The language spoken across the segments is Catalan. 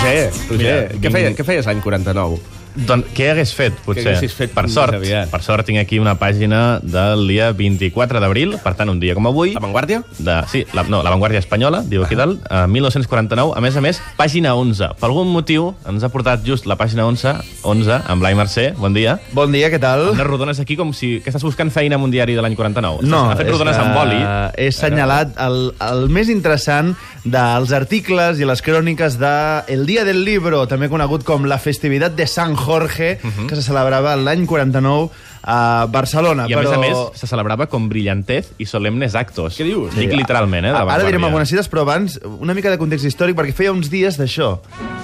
Roger, què feies l'any 49? Doncs què hagués fet, potser? Què haguessis fet Per sort tinc aquí una pàgina del dia 24 d'abril, per tant, un dia com avui. La Vanguardia? Sí, La Vanguardia Espanyola, diu aquí dalt, 1949, a més, pàgina 11. Per algun motiu ens ha portat just la pàgina 11, amb Blai Mercè, bon dia. Bon dia, què tal? Unes rodones aquí com si... que estàs buscant feina en un diari de l'any 49. No, ha fet rodones amb boli. He assenyalat el més interessant dels articles i les cròniques de El Día del Libro, també conegut com la festivitat de Sant Jorge, que se celebrava l'any 49 a Barcelona. I a més, se celebrava com brillantez i solemnes actos. Què dius? Dic literalment, de Vanguardia. Ara direm algunes cites, però abans una mica de context històric, perquè feia uns dies d'això.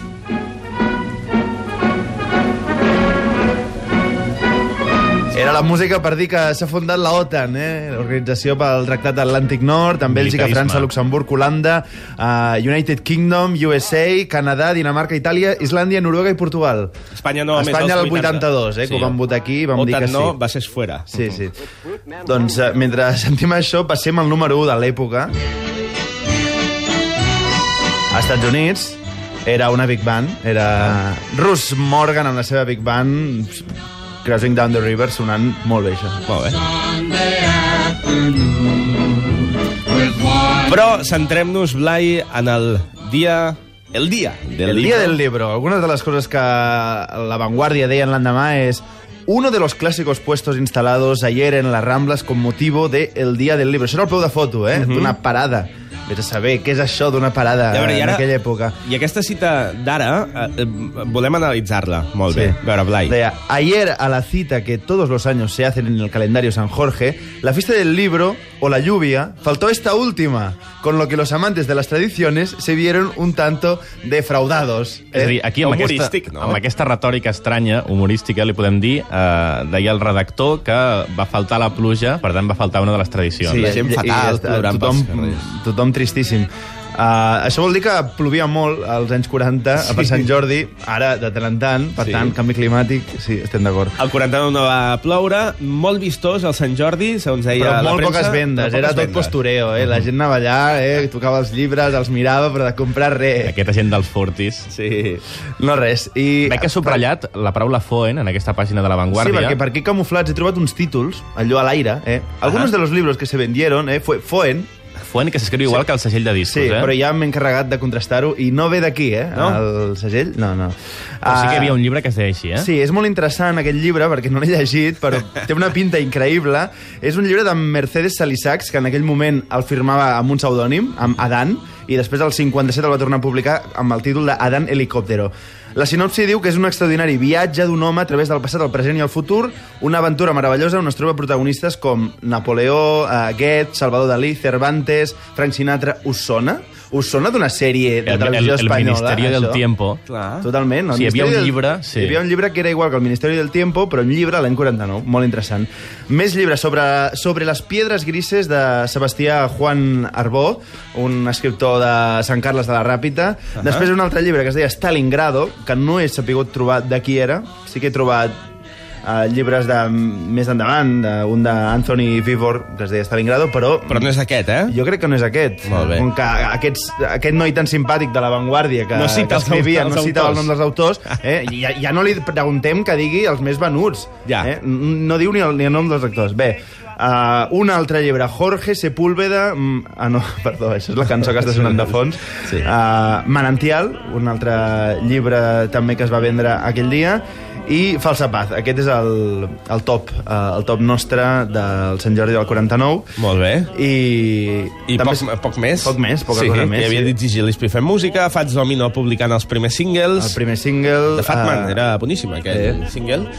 Era la música per dir que s'ha fundat la OTAN, l'Organització pel Tractat Atlàntic Nord, amb Bèlgica, França, Luxemburg, Holanda, United Kingdom, USA, Canadà, Dinamarca, Itàlia, Islàndia, Noruega i Portugal. Espanya no, Espanya el 82, que ho vam votar aquí i vam dir que sí. OTAN no, va ser fora. Sí. Doncs mentre sentim això, passem al número 1 de l'època. Als Estats Units era una big band, era Russ Morgan amb la seva big band, Crossing Down the River, sonant molt bé, això. Molt bé. Però centrem-nos, Blai, en el dia del libro. Algunes de les coses que La Vanguardia deien l'endemà és: uno de los clásicos puestos instalados ayer en las Ramblas con motivo de el Día del Libro. Això era el peu de foto, d'una parada. Vés a saber què és això d'una parada en aquella època. I aquesta cita d'ara, volem analitzar-la molt bé. A veure, Blai. Deia, ayer a la cita que todos los años se hacen en el calendario San Jorge, la fiesta del libro o la lluvia, faltó esta última, con lo que los amantes de las tradiciones se vieron un tanto defraudados. És a dir, aquí amb aquesta retòrica estranya, humorística, li podem dir, deia el redactor que va faltar la pluja, per tant va faltar una de les tradicions. Sí, la gent fatal, plorant pels carrers. Tothom tristíssim. Això vol dir que plovia molt als anys 40 per Sant Jordi, ara de tant en tant, per tant, canvi climàtic, sí, estem d'acord. El 49 no va ploure, molt vistós el Sant Jordi, segons deia la premsa. Però molt poques vendes, era tot postureo, la gent anava allà, tocava els llibres, els mirava, però de comprar res. Aquesta gent dels Fortis. Sí, no res. Veig que ha subratllat la paraula Foen en aquesta pàgina de La Vanguardia. Sí, perquè per aquí camuflats he trobat uns títols, allò a l'aire, algunos de los libros que se vendieron, Foen, que s'escriu igual que el segell de discos, Sí, però ja m'he encarregat de contrastar-ho i no ve d'aquí, No? El segell, no. Però sí que hi havia un llibre que es deia així, Sí, és molt interessant aquest llibre, perquè no l'he llegit, però té una pinta increïble. És un llibre de Mercedes Salisacs, que en aquell moment el firmava amb un pseudònim, amb Adán, i després al 57 el va tornar a publicar amb el títol d'Adán Helicóptero. La sinopsi diu que és un extraordinari viatge d'un home a través del passat, el present i el futur, una aventura meravellosa on es troba protagonistes com Napoleó, Goethe, Salvador Dalí, Cervantes, Frank Sinatra. Us sona? Us sona d'una sèrie de televisió espanyola? El Ministeri del Tiempo. Clar. Totalment. Sí, hi havia un llibre. Sí. Hi havia un llibre que era igual que el Ministeri del Tiempo, però un llibre l'any 49. Molt interessant. Més llibres sobre les piedres grises de Sebastià Juan Arbó, un escriptor de Sant Carles de la Ràpita. Després un altre llibre que es deia Stalingrado, que no he sapigut trobar de qui era. Sí que he trobat llibres més endavant, un d'Anthony Vivor, que es deia Stalingrado, però no és aquest, Jo crec que no és aquest. Molt bé. Com que aquest noi tan simpàtic de La Vanguardia que escrivia, no citava el nom dels autors, ja no li preguntem que digui els més venuts. No diu ni el nom dels autors. Bé, un altre llibre, Jorge Sepúlveda... no, perdó, això és la cançó que està sonant de fons. Manantial, un altre llibre també que es va vendre aquell dia, i Falsa Paz. Aquest és el top nostre del Sant Jordi del 49. Molt bé. I també poc més. Poca cosa més. Hi havia dit Gigi Gillespie fent música, Fats Domino publicant els primers singles. El primer single... De Fatman, era boníssim aquell single.